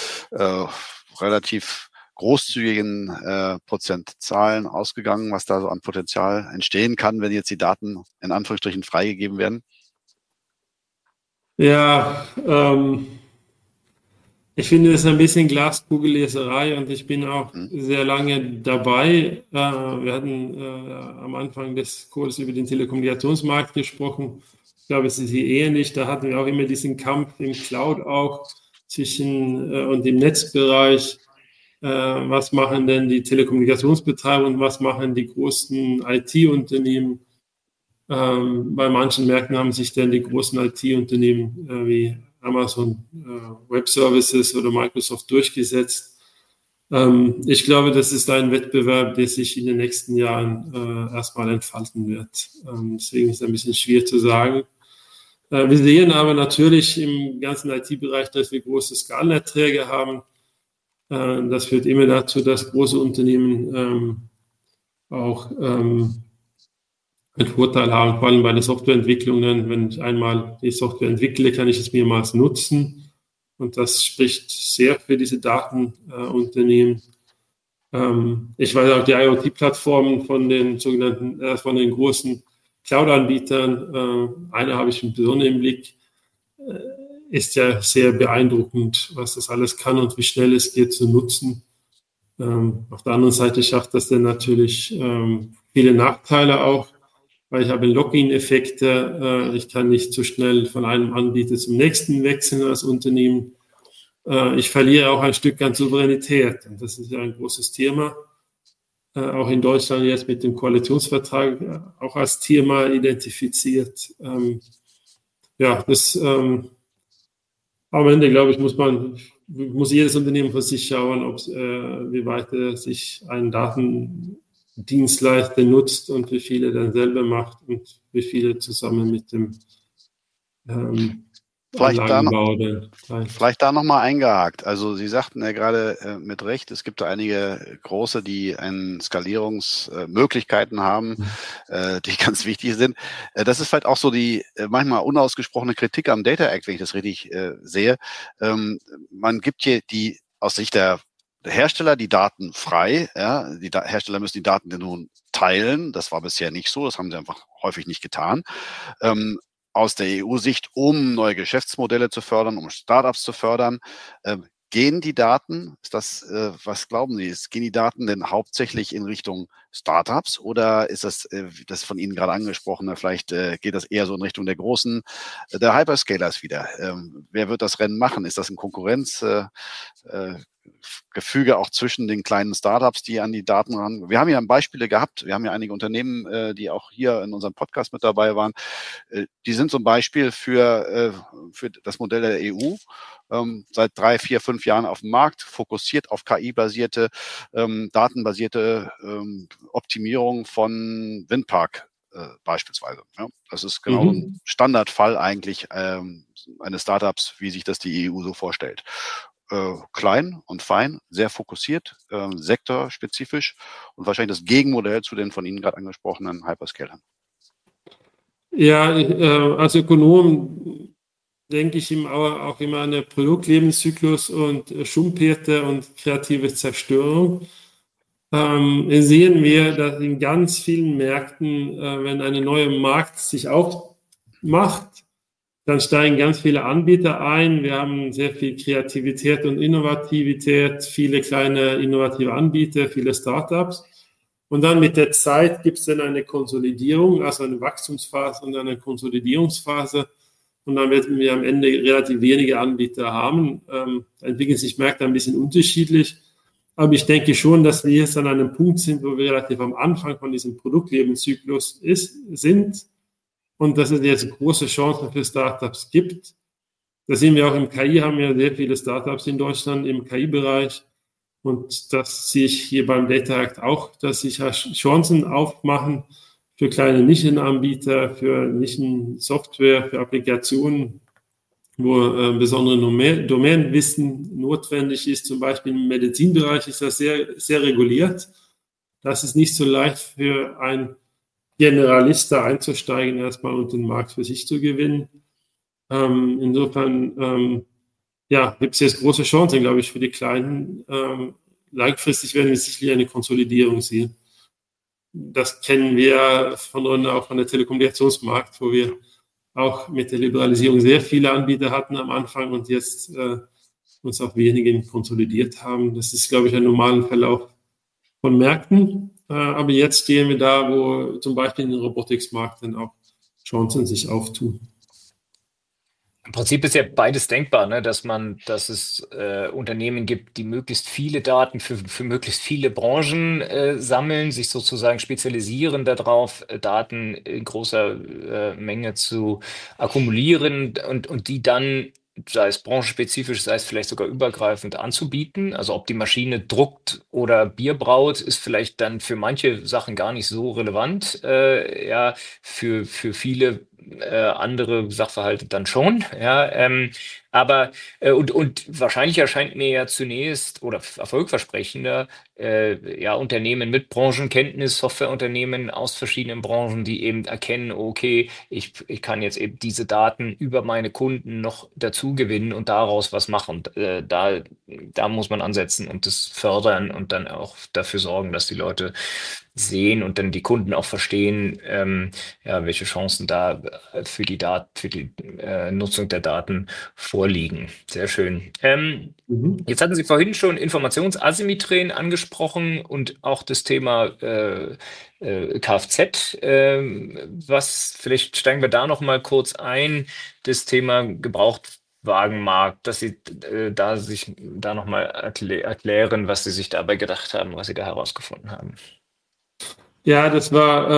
relativ großzügigen Prozentzahlen ausgegangen, was da so an Potenzial entstehen kann, wenn jetzt die Daten in Anführungsstrichen freigegeben werden. Ja, Ich finde, das ist ein bisschen Glaskugelleserei und ich bin auch sehr lange dabei. Wir hatten am Anfang des Kurses über den Telekommunikationsmarkt gesprochen. Ich glaube, es ist hier ähnlich. Da hatten wir auch immer diesen Kampf im Cloud auch zwischen und im Netzbereich. Was machen denn die Telekommunikationsbetreiber und was machen die großen IT-Unternehmen? Bei manchen Märkten haben sich dann die großen IT-Unternehmen wie Amazon Web Services oder Microsoft durchgesetzt. Ich glaube, das ist ein Wettbewerb, der sich in den nächsten Jahren erstmal entfalten wird. Deswegen ist es ein bisschen schwer zu sagen. Wir sehen aber natürlich im ganzen IT-Bereich, dass wir große Skalenerträge haben. Das führt immer dazu, dass große Unternehmen auch einen Vorteil haben, vor allem bei den Softwareentwicklungen. Wenn ich einmal die Software entwickle, kann ich es mehrmals nutzen. Und das spricht sehr für diese Datenunternehmen. Ich weiß auch, die IoT-Plattformen von den sogenannten, von den großen Cloud-Anbietern, eine habe ich im besonderen Blick, ist ja sehr beeindruckend, was das alles kann und wie schnell es geht zu nutzen. Auf der anderen Seite schafft das dann natürlich viele Nachteile auch, weil ich habe Login-Effekte. Ich kann nicht so schnell von einem Anbieter zum nächsten wechseln als Unternehmen. Ich verliere auch ein Stück an Souveränität. Und das ist ja ein großes Thema. Auch in Deutschland jetzt mit dem Koalitionsvertrag auch als Thema identifiziert. Am Ende, glaube ich, muss jedes Unternehmen für sich schauen, wie weit er sich einen Datendienstleister nutzt und wie viele dann selber macht und wie viele zusammen mit dem Vielleicht da noch mal eingehakt. Also Sie sagten ja gerade mit Recht, es gibt da einige große, die Skalierungsmöglichkeiten haben, die ganz wichtig sind. Das ist vielleicht auch so die manchmal unausgesprochene Kritik am Data Act, wenn ich das richtig sehe. Man gibt hier aus Sicht der Hersteller die Daten frei. Ja? Die Hersteller müssen die Daten nun teilen. Das war bisher nicht so. Das haben sie einfach häufig nicht getan. Aus der EU-Sicht, um neue Geschäftsmodelle zu fördern, um Startups zu fördern. Gehen die Daten, was glauben Sie, gehen die Daten denn hauptsächlich in Richtung Startups oder ist das von Ihnen gerade angesprochene, vielleicht geht das eher so in Richtung der Hyperscalers wieder? Wer wird das Rennen machen? Ist das ein Konkurrenzgefüge auch zwischen den kleinen Startups, die an die Daten ran? Wir haben ja Beispiele gehabt. Wir haben ja einige Unternehmen, die auch hier in unserem Podcast mit dabei waren. Die sind so ein Beispiel für das Modell der EU. Seit 3, 4, 5 Jahren auf dem Markt, fokussiert auf KI-basierte, datenbasierte Optimierung von Windpark beispielsweise. Ja, das ist genau ein Standardfall eigentlich eines Startups, wie sich das die EU so vorstellt. Klein und fein, sehr fokussiert, sektorspezifisch und wahrscheinlich das Gegenmodell zu den von Ihnen gerade angesprochenen Hyperscalern. Ja, als Ökonom denke ich auch immer an den Produktlebenszyklus und Schumpeter und kreative Zerstörung. Sehen wir, dass in ganz vielen Märkten, wenn eine neue Markt sich aufmacht, dann steigen ganz viele Anbieter ein. Wir haben sehr viel Kreativität und Innovativität, viele kleine innovative Anbieter, viele Startups. Und dann mit der Zeit gibt es dann eine Konsolidierung, also eine Wachstumsphase und eine Konsolidierungsphase. Und dann werden wir am Ende relativ wenige Anbieter haben. Da entwickeln sich Märkte ein bisschen unterschiedlich. Aber ich denke schon, dass wir jetzt an einem Punkt sind, wo wir relativ am Anfang von diesem Produktlebenszyklus sind. Und dass es jetzt große Chancen für Startups gibt. Da sehen wir auch im KI, haben wir sehr viele Startups in Deutschland im KI-Bereich. Und das sehe ich hier beim Data Act auch, dass sich Chancen aufmachen für kleine Nischenanbieter, für Nischensoftware, für Applikationen, wo besondere Domänenwissen notwendig ist. Zum Beispiel im Medizinbereich ist das sehr, sehr reguliert. Das ist nicht so leicht für ein Generalist da einzusteigen, erstmal und den Markt für sich zu gewinnen. Insofern gibt es jetzt große Chancen, glaube ich, für die Kleinen. Langfristig werden wir sicherlich eine Konsolidierung sehen. Das kennen wir auch von der Telekommunikationsmarkt, wo wir auch mit der Liberalisierung sehr viele Anbieter hatten am Anfang und jetzt uns auf wenigen konsolidiert haben. Das ist, glaube ich, ein normaler Verlauf von Märkten. Aber jetzt stehen wir da, wo zum Beispiel in den Robotics-Markt dann auch Chancen sich auftun. Im Prinzip ist ja beides denkbar, ne? Dass es Unternehmen gibt, die möglichst viele Daten für möglichst viele Branchen sammeln, sich sozusagen spezialisieren darauf, Daten in großer Menge zu akkumulieren und die dann, sei es branchenspezifisch, sei es vielleicht sogar übergreifend anzubieten. Also ob die Maschine druckt oder Bier braut, ist vielleicht dann für manche Sachen gar nicht so relevant. Ja, für viele andere Sachverhalte dann schon. Ja, aber und wahrscheinlich erscheint mir ja zunächst oder erfolgversprechender ja Unternehmen mit Branchenkenntnis, Softwareunternehmen aus verschiedenen Branchen, die eben erkennen, okay, ich kann jetzt eben diese Daten über meine Kunden noch dazu gewinnen und daraus was machen. Da muss man ansetzen und das fördern und dann auch dafür sorgen, dass die Leute sehen und dann die Kunden auch verstehen, ja, welche Chancen da für die Nutzung der Daten vorliegen. Sehr schön. Jetzt hatten Sie vorhin schon Informationsasymmetrien angesprochen und auch das Thema Kfz. Vielleicht steigen wir da noch mal kurz ein, das Thema Gebrauchtwagenmarkt, dass Sie sich da noch mal erklären, was Sie sich dabei gedacht haben, was Sie da herausgefunden haben. Ja, das war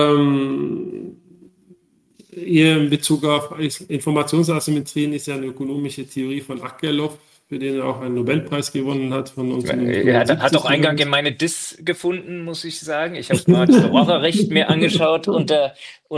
eher in Bezug auf Informationsasymmetrien, ist ja eine ökonomische Theorie von Akerlof, für den er auch einen Nobelpreis gewonnen hat von 1975. Er hat auch Eingang in meine Diss gefunden, muss ich sagen. Ich habe mal das Verbraucherrecht mir angeschaut unter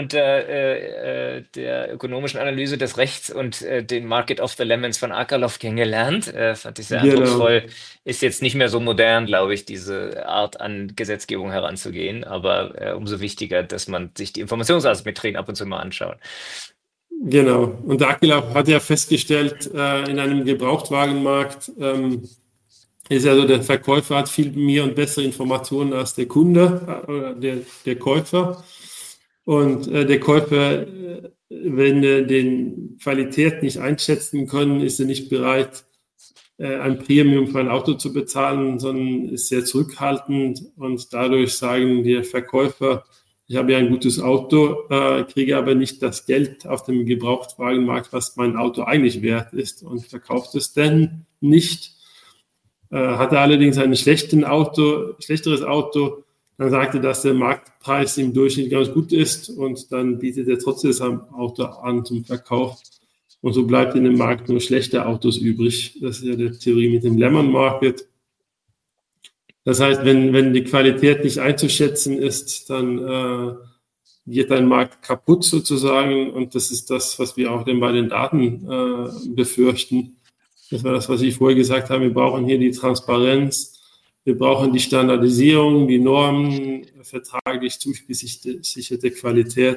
der ökonomischen Analyse des Rechts und den Market of the Lemons von Akerlof kennengelernt. Fand ich sehr eindrucksvoll. Ist jetzt nicht mehr so modern, glaube ich, diese Art an Gesetzgebung heranzugehen, aber umso wichtiger, dass man sich die Informationsasymmetrien ab und zu mal anschaut. Genau. Und Akerlof hat ja festgestellt, in einem Gebrauchtwagenmarkt ist also der Verkäufer hat viel mehr und bessere Informationen als der Kunde oder der Käufer. Und der Käufer, wenn er den Qualität nicht einschätzen kann, ist er nicht bereit, ein Premium für ein Auto zu bezahlen, sondern ist sehr zurückhaltend. Und dadurch sagen die Verkäufer, ich habe ja ein gutes Auto, kriege aber nicht das Geld auf dem Gebrauchtwagenmarkt, was mein Auto eigentlich wert ist und verkauft es dann nicht. Hatte allerdings ein schlechteres Auto, dann sagte, dass der Marktpreis im Durchschnitt ganz gut ist und dann bietet er trotzdem das Auto an zum Verkauf. Und so bleibt in dem Markt nur schlechte Autos übrig. Das ist ja die Theorie mit dem Lemon Market. Das heißt, wenn die Qualität nicht einzuschätzen ist, dann geht ein Markt kaputt sozusagen. Und das ist das, was wir auch bei den Daten befürchten. Das war das, was ich vorher gesagt habe. Wir brauchen hier die Transparenz. Wir brauchen die Standardisierung, die Normen, vertraglich zugesicherte Qualität.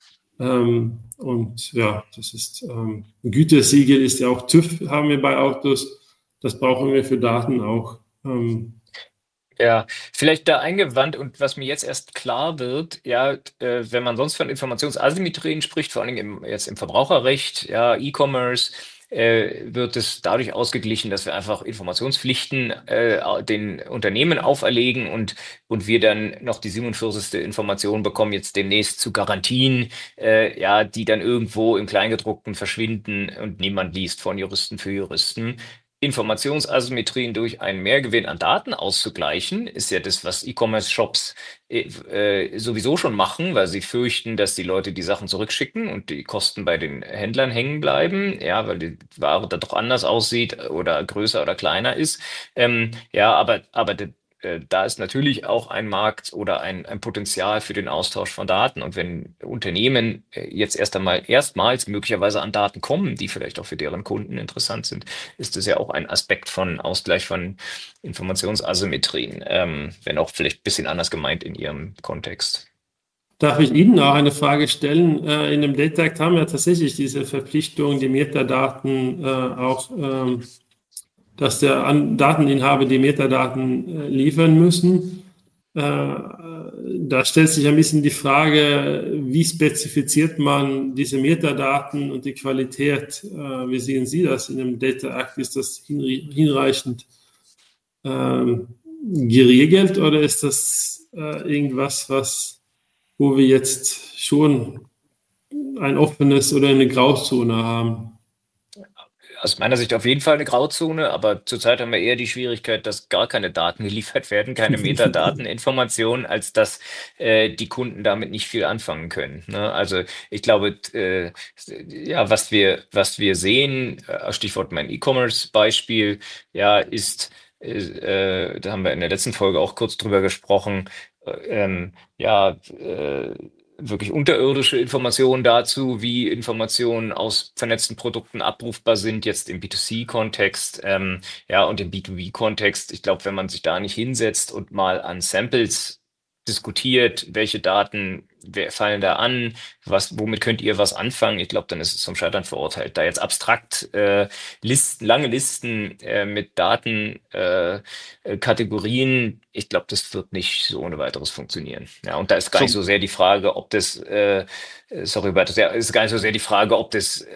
Und ja, das ist ein Gütesiegel ist ja auch TÜV, haben wir bei Autos. Das brauchen wir für Daten auch. Ja, vielleicht da eingewandt und was mir jetzt erst klar wird, ja, wenn man sonst von Informationsasymmetrien spricht, vor allem jetzt im Verbraucherrecht, ja, E-Commerce, wird es dadurch ausgeglichen, dass wir einfach Informationspflichten den Unternehmen auferlegen und wir dann noch die 47. Information bekommen, jetzt demnächst zu Garantien, ja, die dann irgendwo im Kleingedruckten verschwinden und niemand liest von Juristen für Juristen. Informationsasymmetrien durch einen Mehrgewinn an Daten auszugleichen, ist ja das, was E-Commerce-Shops sowieso schon machen, weil sie fürchten, dass die Leute die Sachen zurückschicken und die Kosten bei den Händlern hängen bleiben, ja, weil die Ware da doch anders aussieht oder größer oder kleiner ist. Ja, aber da ist natürlich auch ein Markt oder ein Potenzial für den Austausch von Daten. Und wenn Unternehmen jetzt erstmals möglicherweise an Daten kommen, die vielleicht auch für deren Kunden interessant sind, ist das ja auch ein Aspekt von Ausgleich von Informationsasymmetrien, wenn auch vielleicht ein bisschen anders gemeint in Ihrem Kontext. Darf ich Ihnen auch eine Frage stellen? In dem Data Act haben wir tatsächlich diese Verpflichtung, die Metadaten dass der Dateninhaber die Metadaten liefern müssen. Da stellt sich ein bisschen die Frage, wie spezifiziert man diese Metadaten und die Qualität? Wie sehen Sie das in dem Data Act? Ist das hinreichend geregelt oder ist das irgendwas, wo wir jetzt schon ein offenes oder eine Grauzone haben? Aus meiner Sicht auf jeden Fall eine Grauzone, aber zurzeit haben wir eher die Schwierigkeit, dass gar keine Daten geliefert werden, keine Metadateninformationen, als dass die Kunden damit nicht viel anfangen können. Ne? Also ich glaube, ja, was wir sehen, Stichwort mein E-Commerce-Beispiel, ja, ist, da haben wir in der letzten Folge auch kurz drüber gesprochen, wirklich unterirdische Informationen dazu, wie Informationen aus vernetzten Produkten abrufbar sind, jetzt im B2C-Kontext, und im B2B-Kontext. Ich glaube, wenn man sich da nicht hinsetzt und mal an Samples diskutiert, welche Daten fallen da an, womit könnt ihr was anfangen? Ich glaube, dann ist es zum Scheitern verurteilt. Da jetzt abstrakt lange Listen mit Datenkategorien, ich glaube, das wird nicht so ohne weiteres funktionieren. Ja, und da ist gar nicht so sehr die Frage, ob das, ist gar nicht so sehr die Frage, ob das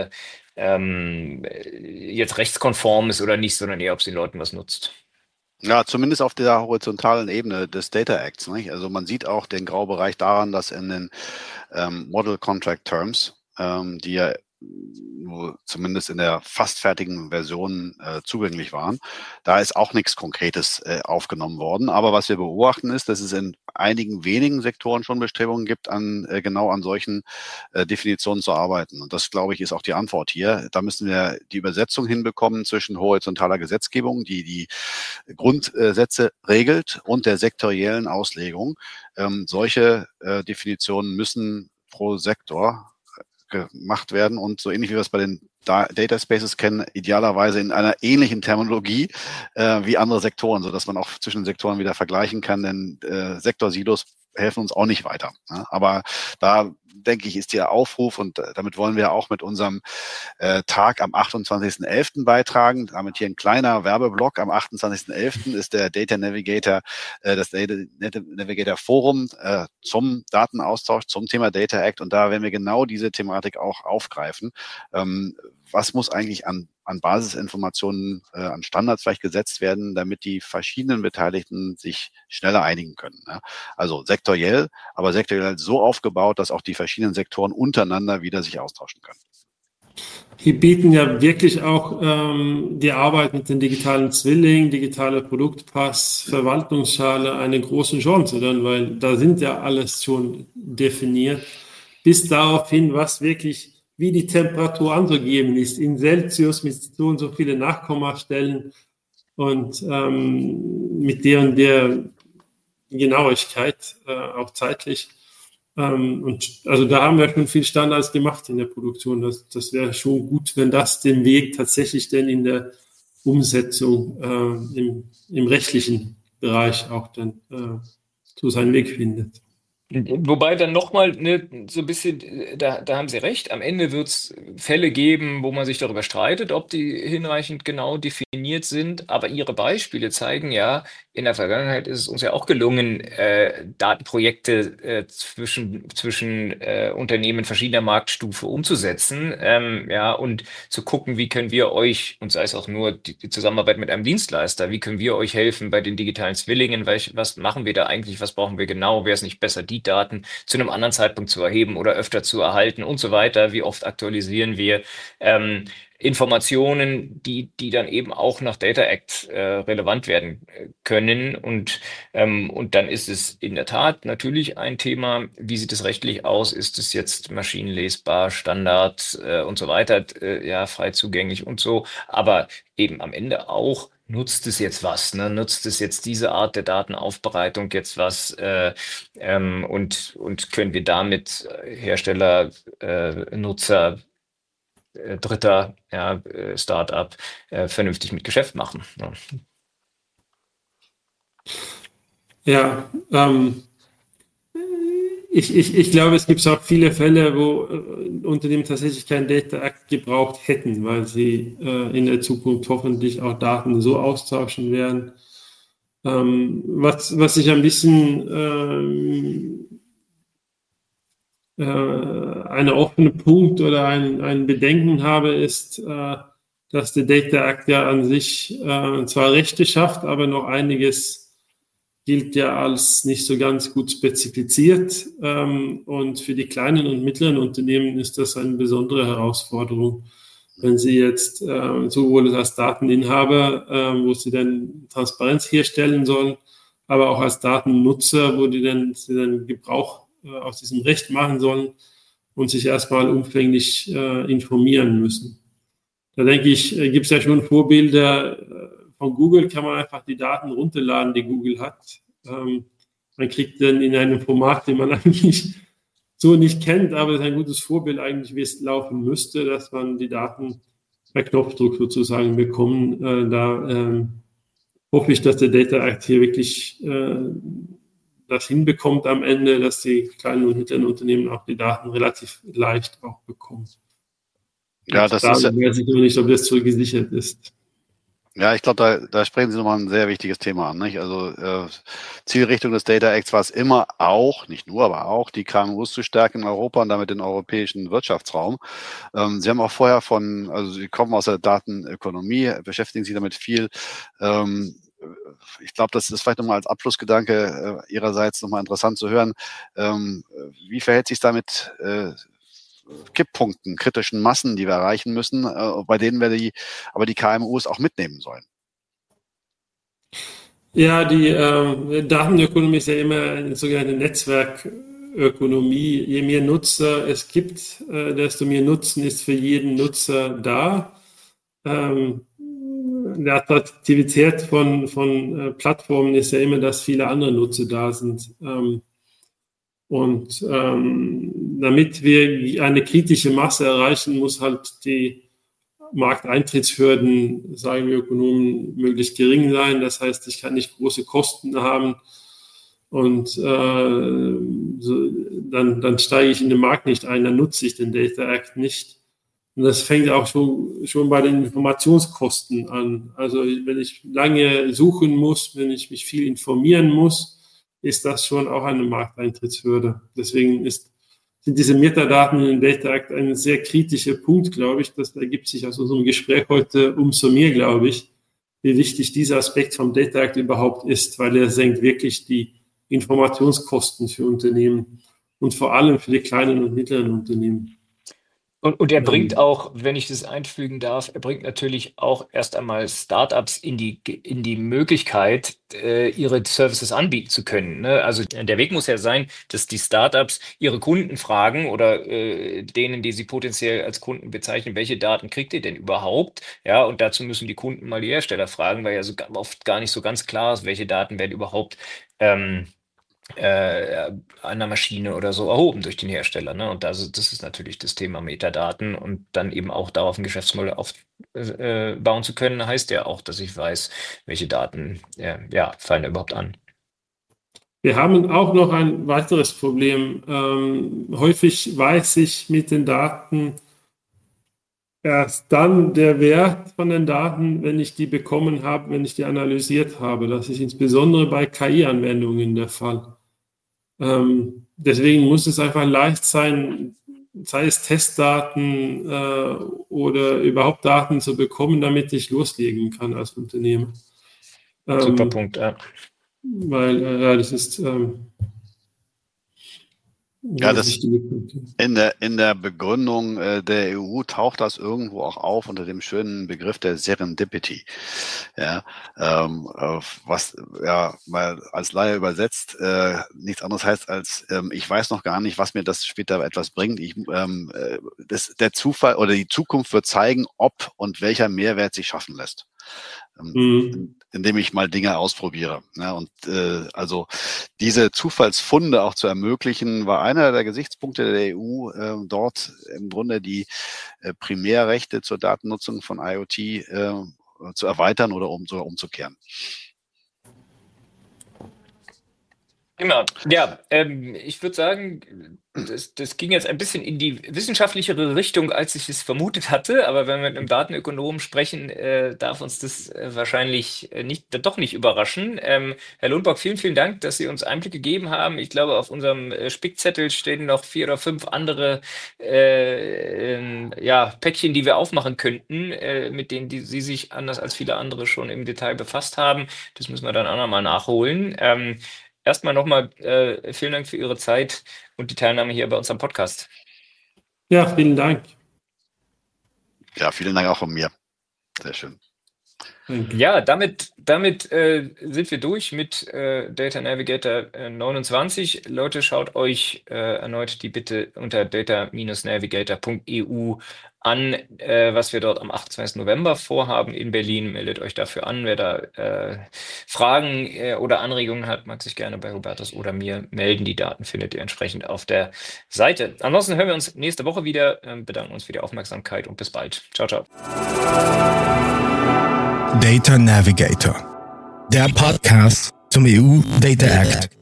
jetzt rechtskonform ist oder nicht, sondern eher, ob es den Leuten was nutzt. Ja, zumindest auf der horizontalen Ebene des Data Acts. Nicht? Also man sieht auch den Graubereich daran, dass in den Model Contract Terms, die ja nur zumindest in der fast fertigen Version zugänglich waren, da ist auch nichts Konkretes aufgenommen worden. Aber was wir beobachten ist, dass es in einigen wenigen Sektoren schon Bestrebungen gibt, genau an solchen Definitionen zu arbeiten. Und das, glaube ich, ist auch die Antwort hier. Da müssen wir die Übersetzung hinbekommen zwischen horizontaler Gesetzgebung, die Grundsätze regelt, und der sektoriellen Auslegung. Solche Definitionen müssen pro Sektor gemacht werden und so ähnlich wie wir es bei den Data Spaces kennen, idealerweise in einer ähnlichen Terminologie wie andere Sektoren, sodass man auch zwischen den Sektoren wieder vergleichen kann, denn Sektorsilos helfen uns auch nicht weiter. Ne? Aber da, denke ich, ist der Aufruf, und damit wollen wir auch mit unserem Tag am 28.11. beitragen. Damit hier ein kleiner Werbeblock. Am 28.11. ist der Data Navigator, das Data Navigator Forum zum Datenaustausch, zum Thema Data Act. Und da werden wir genau diese Thematik auch aufgreifen. Was muss eigentlich an Basisinformationen, an Standards vielleicht gesetzt werden, damit die verschiedenen Beteiligten sich schneller einigen können. Ne? Also sektoriell, aber sektoriell so aufgebaut, dass auch die verschiedenen Sektoren untereinander wieder sich austauschen können. Hier bieten ja wirklich auch die Arbeit mit den digitalen Zwilling, digitale Produktpass, Verwaltungsschale eine große Chance, weil da sind ja alles schon definiert, bis darauf hin, was wirklich wie die Temperatur anzugeben ist, in Celsius mit so und so viele Nachkommastellen und mit der Genauigkeit, auch zeitlich. Und also da haben wir schon viel Standards gemacht in der Produktion. Das wäre schon gut, wenn das den Weg tatsächlich denn in der Umsetzung im rechtlichen Bereich auch dann so seinen Weg findet. Wobei dann nochmal so ein bisschen, da haben Sie recht, am Ende wird es Fälle geben, wo man sich darüber streitet, ob die hinreichend genau definiert sind, aber Ihre Beispiele zeigen ja, in der Vergangenheit ist es uns ja auch gelungen, Datenprojekte zwischen Unternehmen verschiedener Marktstufe umzusetzen, und zu gucken, wie können wir euch, und sei es auch nur die Zusammenarbeit mit einem Dienstleister, wie können wir euch helfen bei den digitalen Zwillingen, was machen wir da eigentlich, was brauchen wir genau, wäre es nicht besser, die Daten zu einem anderen Zeitpunkt zu erheben oder öfter zu erhalten und so weiter. Wie oft aktualisieren wir Informationen, die dann eben auch nach Data Act relevant werden können. Und dann ist es in der Tat natürlich ein Thema, wie sieht es rechtlich aus? Ist es jetzt maschinenlesbar, Standard und so weiter, frei zugänglich und so. Aber eben am Ende auch, nutzt es jetzt was? Ne? Nutzt es jetzt diese Art der Datenaufbereitung jetzt was? Und können wir damit Hersteller, Nutzer, Dritter, Start-up vernünftig mit Geschäft machen? Ne? Ja, ich glaube, es gibt auch viele Fälle, wo Unternehmen tatsächlich keinen Data Act gebraucht hätten, weil sie in der Zukunft hoffentlich auch Daten so austauschen werden, Was ich ein bisschen ein offener Punkt oder ein Bedenken habe, ist, dass der Data Act ja an sich zwar Rechte schafft, aber noch einiges gilt ja als nicht so ganz gut spezifiziert. Und für die kleinen und mittleren Unternehmen ist das eine besondere Herausforderung. Wenn Sie jetzt sowohl als Dateninhaber, wo Sie dann Transparenz herstellen sollen, aber auch als Datennutzer, wo Sie dann Gebrauch aus diesem Recht machen sollen und sich erstmal umfänglich informieren müssen. Da denke ich, gibt es ja schon Vorbilder. Von Google kann man einfach die Daten runterladen, die Google hat. Man kriegt dann in einem Format, den man eigentlich so nicht kennt, aber es ist ein gutes Vorbild eigentlich, wie es laufen müsste, dass man die Daten per Knopfdruck sozusagen bekommt. Da hoffe ich, dass der Data Act hier wirklich das hinbekommt am Ende, dass die kleinen und mittleren Unternehmen auch die Daten relativ leicht auch bekommen. Ja, das ist. Ich weiß noch nicht, ob das so gesichert ist. Ja, ich glaube, da sprechen Sie nochmal ein sehr wichtiges Thema an. Nicht? Also Zielrichtung des Data Acts war es immer auch, nicht nur, aber auch, die KMUs zu stärken in Europa und damit den europäischen Wirtschaftsraum. Sie haben auch vorher also Sie kommen aus der Datenökonomie, beschäftigen sich damit viel. Ich glaube, das ist vielleicht nochmal als Abschlussgedanke Ihrerseits nochmal interessant zu hören. Wie verhält sich damit Kipppunkten, kritischen Massen, die wir erreichen müssen, bei denen wir aber die KMUs auch mitnehmen sollen? Ja, die Datenökonomie ist ja immer eine sogenannte Netzwerkökonomie. Je mehr Nutzer es gibt, desto mehr Nutzen ist für jeden Nutzer da. Die Attraktivität von Plattformen ist ja immer, dass viele andere Nutzer da sind. Und damit wir eine kritische Masse erreichen, muss halt die Markteintrittshürden, sagen wir Ökonomen, möglichst gering sein. Das heißt, ich kann nicht große Kosten haben und dann steige ich in den Markt nicht ein, dann nutze ich den Data Act nicht. Und das fängt auch schon bei den Informationskosten an. Also wenn ich lange suchen muss, wenn ich mich viel informieren muss, ist das schon auch eine Markteintrittshürde. Deswegen sind diese Metadaten in dem Data Act ein sehr kritischer Punkt, glaube ich. Das ergibt sich aus unserem Gespräch heute umso mehr, glaube ich, wie wichtig dieser Aspekt vom Data Act überhaupt ist, weil er senkt wirklich die Informationskosten für Unternehmen und vor allem für die kleinen und mittleren Unternehmen. Und er bringt auch, wenn ich das einfügen darf, er bringt natürlich auch erst einmal Startups in die Möglichkeit, ihre Services anbieten zu können. Ne? Also der Weg muss ja sein, dass die Startups ihre Kunden fragen oder denen, die sie potenziell als Kunden bezeichnen, welche Daten kriegt ihr denn überhaupt? Ja, und dazu müssen die Kunden mal die Hersteller fragen, weil ja so oft gar nicht so ganz klar ist, welche Daten werden überhaupt an der Maschine oder so erhoben durch den Hersteller. Ne? Und das ist natürlich das Thema Metadaten und dann eben auch darauf ein Geschäftsmodell aufbauen zu können, heißt ja auch, dass ich weiß, welche Daten fallen da überhaupt an. Wir haben auch noch ein weiteres Problem. Häufig weiß ich mit den Daten erst dann der Wert von den Daten, wenn ich die bekommen habe, wenn ich die analysiert habe. Das ist insbesondere bei KI-Anwendungen der Fall. Deswegen muss es einfach leicht sein, sei es Testdaten oder überhaupt Daten zu bekommen, damit ich loslegen kann als Unternehmen. Super Punkt, ja. Weil das ist in der Begründung der EU taucht das irgendwo auch auf unter dem schönen Begriff der Serendipity. Ja, was ja mal als Laie übersetzt nichts anderes heißt als ich weiß noch gar nicht, was mir das später etwas bringt. Der Zufall oder die Zukunft wird zeigen, ob und welcher Mehrwert sich schaffen lässt. Indem ich mal Dinge ausprobiere. Ja, und also diese Zufallsfunde auch zu ermöglichen, war einer der Gesichtspunkte der EU, dort im Grunde die Primärrechte zur Datennutzung von IoT zu erweitern oder sogar umzukehren. Immer. Ja, ich würde sagen, das ging jetzt ein bisschen in die wissenschaftlichere Richtung, als ich es vermutet hatte. Aber wenn wir mit einem Datenökonomen sprechen, darf uns das wahrscheinlich doch nicht überraschen. Herr Lundborg, vielen, vielen Dank, dass Sie uns Einblick gegeben haben. Ich glaube, auf unserem Spickzettel stehen noch 4 oder 5 andere Päckchen, die wir aufmachen könnten, mit denen Sie sich anders als viele andere schon im Detail befasst haben. Das müssen wir dann auch nochmal nachholen. Erstmal nochmal vielen Dank für Ihre Zeit und die Teilnahme hier bei unserem Podcast. Ja, vielen Dank. Ja, vielen Dank auch von mir. Sehr schön. Ja, damit sind wir durch mit Data Navigator 29. Leute, schaut euch erneut die bitte unter data-navigator.eu an, was wir dort am 28. November vorhaben in Berlin. Meldet euch dafür an. Wer da Fragen oder Anregungen hat, mag sich gerne bei Hubertus oder mir melden. Die Daten findet ihr entsprechend auf der Seite. Ansonsten hören wir uns nächste Woche wieder. Bedanken uns für die Aufmerksamkeit und bis bald. Ciao, ciao. Data Navigator, der Podcast zum EU Data Act.